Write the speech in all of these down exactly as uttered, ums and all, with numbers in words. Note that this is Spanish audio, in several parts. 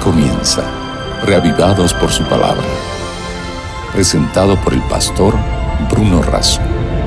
comienza, reavivados por su palabra. Presentado por el pastor Bruno Razo.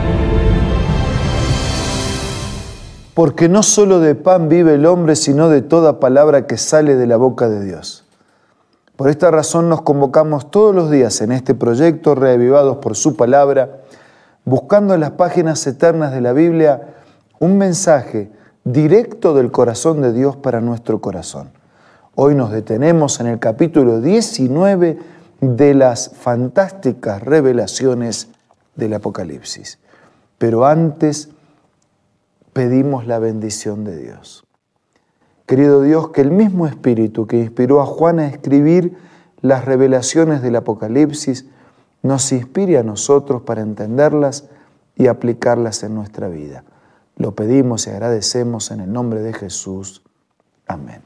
Porque no solo de pan vive el hombre, sino de toda palabra que sale de la boca de Dios. Por esta razón nos convocamos todos los días en este proyecto, reavivados por su palabra, buscando en las páginas eternas de la Biblia un mensaje directo del corazón de Dios para nuestro corazón. Hoy nos detenemos en el capítulo diecinueve de las fantásticas revelaciones del Apocalipsis. Pero antes pedimos la bendición de Dios. Querido Dios, que el mismo Espíritu que inspiró a Juan a escribir las revelaciones del Apocalipsis nos inspire a nosotros para entenderlas y aplicarlas en nuestra vida. Lo pedimos y agradecemos en el nombre de Jesús. Amén.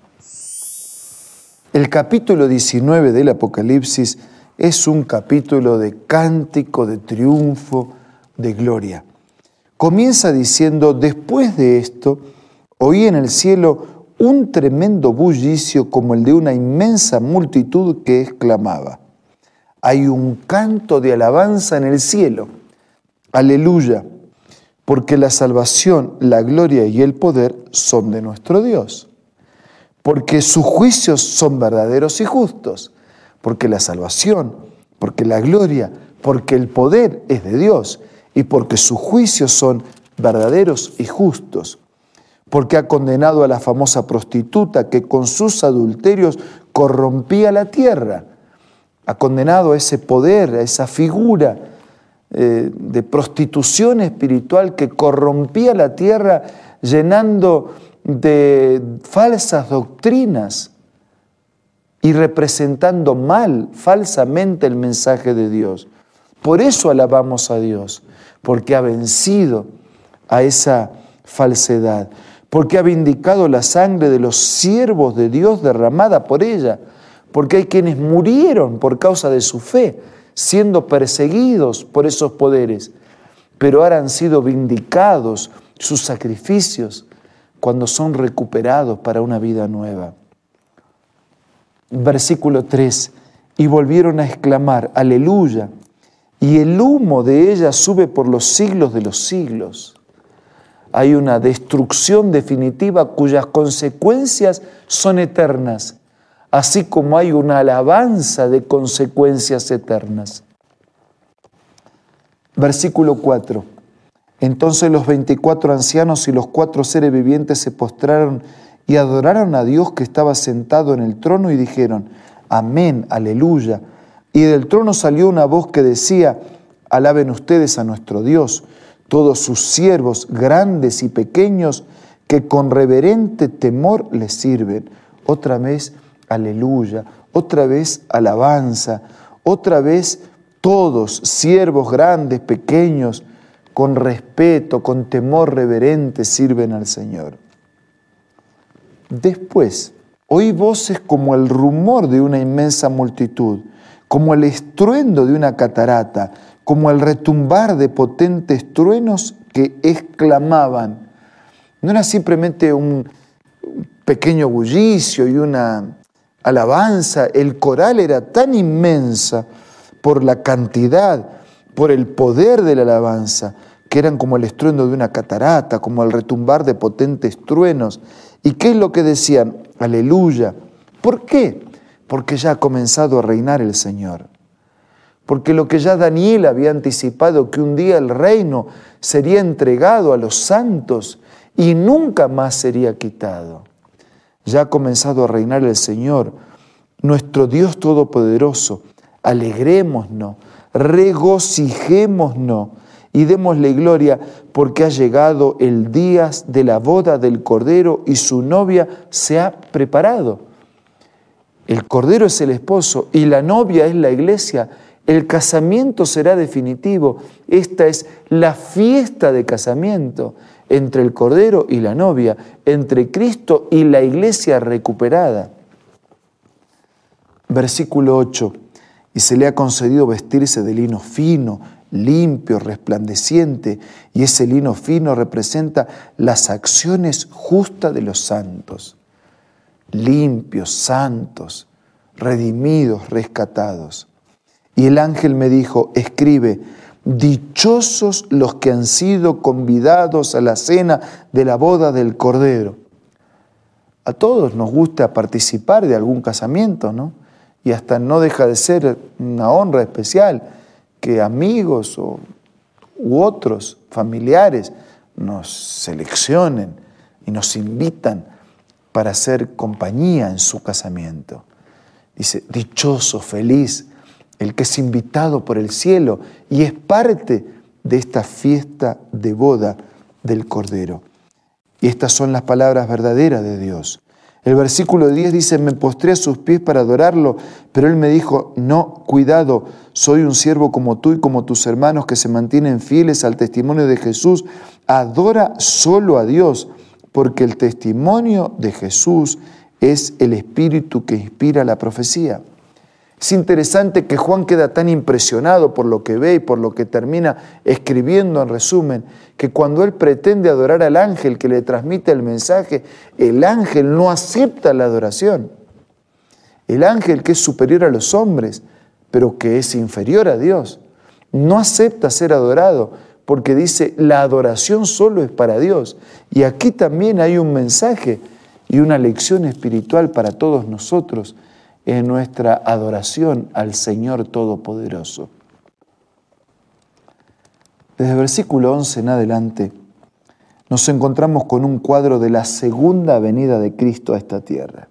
El capítulo diecinueve del Apocalipsis es un capítulo de cántico, de triunfo, de gloria. Comienza diciendo: después de esto, oí en el cielo un tremendo bullicio como el de una inmensa multitud que exclamaba: hay un canto de alabanza en el cielo. Aleluya, porque la salvación, la gloria y el poder son de nuestro Dios. Porque sus juicios son verdaderos y justos. Porque la salvación, porque la gloria, porque el poder es de Dios. Y porque sus juicios son verdaderos y justos. Porque ha condenado a la famosa prostituta que con sus adulterios corrompía la tierra. Ha condenado a ese poder, a esa figura eh, de prostitución espiritual que corrompía la tierra llenando de falsas doctrinas y representando mal, falsamente el mensaje de Dios. Por eso alabamos a Dios, porque ha vencido a esa falsedad, porque ha vindicado la sangre de los siervos de Dios derramada por ella, porque hay quienes murieron por causa de su fe, siendo perseguidos por esos poderes, pero ahora han sido vindicados sus sacrificios cuando son recuperados para una vida nueva. Versículo tres, y volvieron a exclamar, aleluya, y el humo de ella sube por los siglos de los siglos. Hay una destrucción definitiva cuyas consecuencias son eternas, así como hay una alabanza de consecuencias eternas. Versículo cuatro. Entonces los veinticuatro ancianos y los cuatro seres vivientes se postraron y adoraron a Dios que estaba sentado en el trono y dijeron, amén, aleluya. Y del trono salió una voz que decía, alaben ustedes a nuestro Dios, todos sus siervos, grandes y pequeños, que con reverente temor les sirven. Otra vez, aleluya, otra vez, alabanza, otra vez, todos, siervos, grandes, pequeños, con respeto, con temor reverente, sirven al Señor. Después, oí voces como el rumor de una inmensa multitud, como el estruendo de una catarata, como el retumbar de potentes truenos que exclamaban. No era simplemente un pequeño bullicio y una alabanza, el coral era tan inmensa por la cantidad, por el poder de la alabanza, que eran como el estruendo de una catarata, como el retumbar de potentes truenos. ¿Y qué es lo que decían? Aleluya. ¿Por qué? Porque ya ha comenzado a reinar el Señor. Porque lo que ya Daniel había anticipado, que un día el reino sería entregado a los santos y nunca más sería quitado. Ya ha comenzado a reinar el Señor, nuestro Dios Todopoderoso. Alegrémonos, regocijémonos y démosle gloria porque ha llegado el día de la boda del Cordero y su novia se ha preparado. El Cordero es el esposo y la novia es la iglesia. El casamiento será definitivo. Esta es la fiesta de casamiento entre el Cordero y la novia, entre Cristo y la iglesia recuperada. Versículo ocho. Y se le ha concedido vestirse de lino fino, limpio, resplandeciente, y ese lino fino representa las acciones justas de los santos. Limpios, santos, redimidos, rescatados. Y el ángel me dijo, escribe, dichosos los que han sido convidados a la cena de la boda del Cordero. A todos nos gusta participar de algún casamiento, ¿no? Y hasta no deja de ser una honra especial que amigos o, u otros familiares nos seleccionen y nos invitan para hacer compañía en su casamiento. Dice, dichoso, feliz, el que es invitado por el cielo y es parte de esta fiesta de boda del Cordero. Y estas son las palabras verdaderas de Dios. El versículo diez dice, me postré a sus pies para adorarlo, pero él me dijo, no, cuidado, soy un siervo como tú y como tus hermanos que se mantienen fieles al testimonio de Jesús. Adora solo a Dios, porque el testimonio de Jesús es el espíritu que inspira la profecía. Es interesante que Juan queda tan impresionado por lo que ve y por lo que termina escribiendo en resumen, que cuando él pretende adorar al ángel que le transmite el mensaje, el ángel no acepta la adoración. El ángel, que es superior a los hombres, pero que es inferior a Dios, no acepta ser adorado porque dice, la adoración solo es para Dios. Y aquí también hay un mensaje y una lección espiritual para todos nosotros en nuestra adoración al Señor Todopoderoso. Desde el versículo once en adelante nos encontramos con un cuadro de la segunda venida de Cristo a esta tierra.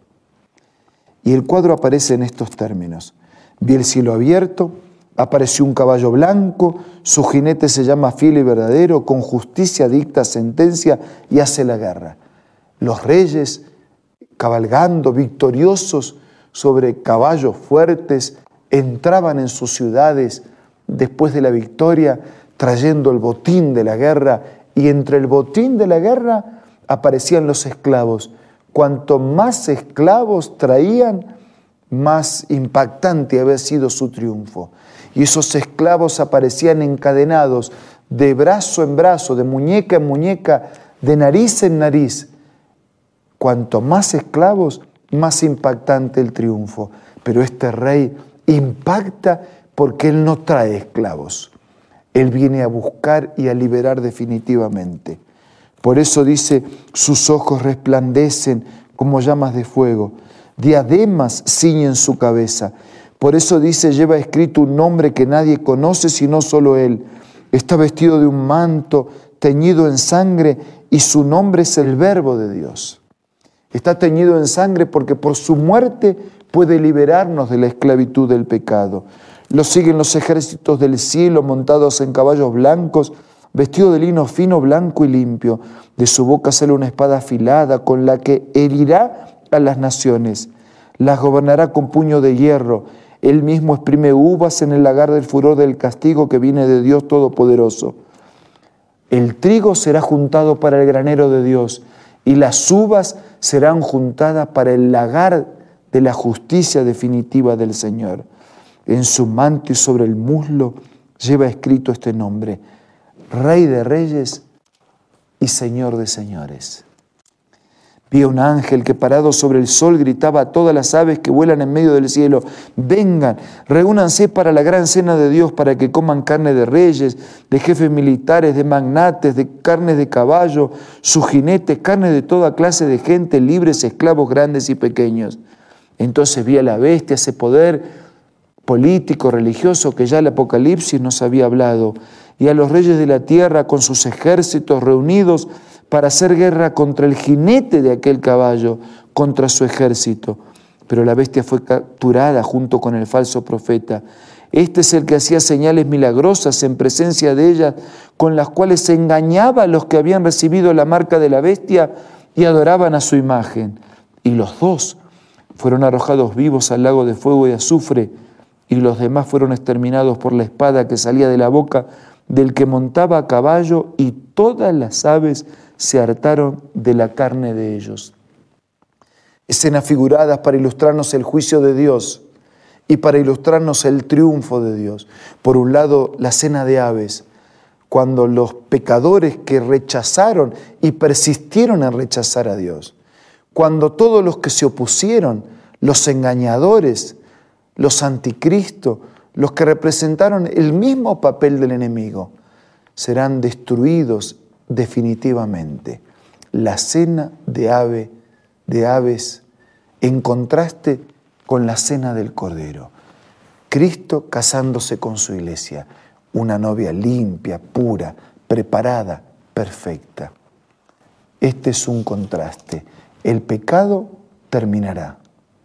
Y el cuadro aparece en estos términos. Vi el cielo abierto, apareció un caballo blanco, su jinete se llama Fiel y Verdadero, con justicia dicta sentencia y hace la guerra. Los reyes, cabalgando victoriosos sobre caballos fuertes, entraban en sus ciudades después de la victoria, trayendo el botín de la guerra, y entre el botín de la guerra aparecían los esclavos. Cuanto más esclavos traían, más impactante había sido su triunfo. Y esos esclavos aparecían encadenados de brazo en brazo, de muñeca en muñeca, de nariz en nariz. Cuanto más esclavos, más impactante el triunfo. Pero este rey impacta porque él no trae esclavos. Él viene a buscar y a liberar definitivamente. Por eso dice, sus ojos resplandecen como llamas de fuego, diademas ciñen su cabeza. Por eso dice, lleva escrito un nombre que nadie conoce sino solo él. Está vestido de un manto teñido en sangre y su nombre es el Verbo de Dios. Está teñido en sangre porque por su muerte puede liberarnos de la esclavitud del pecado. Lo siguen los ejércitos del cielo montados en caballos blancos, vestido de lino fino, blanco y limpio. De su boca sale una espada afilada con la que herirá a las naciones. Las gobernará con puño de hierro. Él mismo exprime uvas en el lagar del furor del castigo que viene de Dios Todopoderoso. El trigo será juntado para el granero de Dios y las uvas serán juntadas para el lagar de la justicia definitiva del Señor. En su manto y sobre el muslo lleva escrito este nombre, Rey de Reyes y Señor de Señores. Vi a un ángel que parado sobre el sol gritaba a todas las aves que vuelan en medio del cielo, vengan, reúnanse para la gran cena de Dios, para que coman carne de reyes, de jefes militares, de magnates, de carnes de caballo, sus jinetes, carne de toda clase de gente, libres, esclavos, grandes y pequeños. Entonces vi a la bestia, ese poder político, religioso que ya el Apocalipsis nos había hablado, y a los reyes de la tierra con sus ejércitos reunidos para hacer guerra contra el jinete de aquel caballo, contra su ejército. Pero la bestia fue capturada junto con el falso profeta. Este es el que hacía señales milagrosas en presencia de ella, con las cuales se engañaba a los que habían recibido la marca de la bestia y adoraban a su imagen. Y los dos fueron arrojados vivos al lago de fuego y azufre, y los demás fueron exterminados por la espada que salía de la boca del que montaba a caballo, y todas las aves se hartaron de la carne de ellos. Escenas figuradas para ilustrarnos el juicio de Dios y para ilustrarnos el triunfo de Dios. Por un lado, la cena de aves, cuando los pecadores que rechazaron y persistieron en rechazar a Dios, cuando todos los que se opusieron los engañadores, los anticristos, los que representaron el mismo papel del enemigo, serán destruidos definitivamente. La cena de, ave, de aves en contraste con la cena del Cordero. Cristo casándose con su iglesia, una novia limpia, pura, preparada, perfecta. Este es un contraste. El pecado terminará.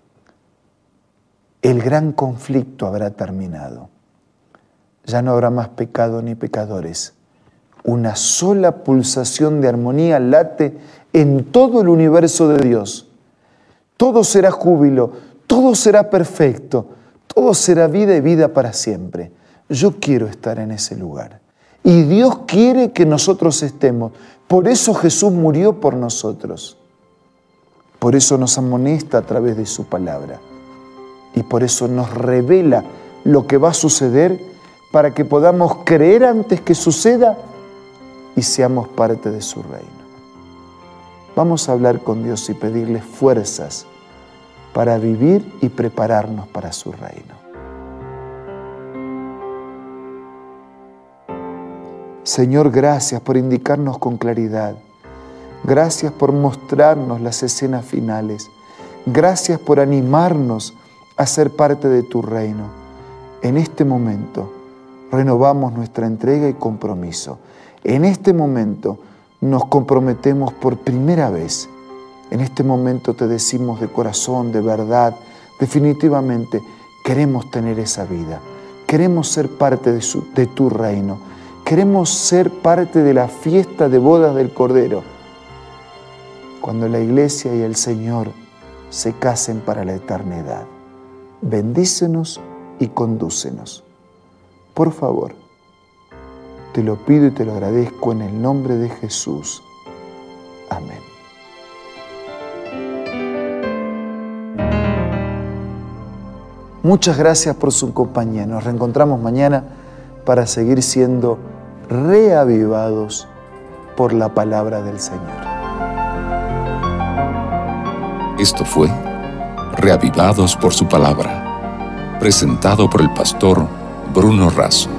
El gran conflicto habrá terminado. Ya no habrá más pecado ni pecadores. Una sola pulsación de armonía late en todo el universo de Dios. Todo será júbilo, todo será perfecto, todo será vida y vida para siempre. Yo quiero estar en ese lugar. Y Dios quiere que nosotros estemos. Por eso Jesús murió por nosotros. Por eso nos amonesta a través de su palabra. Y por eso nos revela lo que va a suceder para que podamos creer antes que suceda y seamos parte de su reino. Vamos a hablar con Dios y pedirle fuerzas para vivir y prepararnos para su reino. Señor, gracias por indicarnos con claridad. Gracias por mostrarnos las escenas finales. Gracias por animarnos a ser parte de tu reino. En este momento renovamos nuestra entrega y compromiso. En este momento nos comprometemos por primera vez. En este momento te decimos de corazón, de verdad, definitivamente queremos tener esa vida. Queremos ser parte de, su, de tu reino. Queremos ser parte de la fiesta de bodas del Cordero. Cuando la iglesia y el Señor se casen para la eternidad. Bendícenos y condúcenos. Por favor, te lo pido y te lo agradezco en el nombre de Jesús. Amén. Muchas gracias por su compañía. Nos reencontramos mañana para seguir siendo reavivados por la palabra del Señor. Esto fue Reavivados por su palabra, presentado por el pastor Bruno Razo.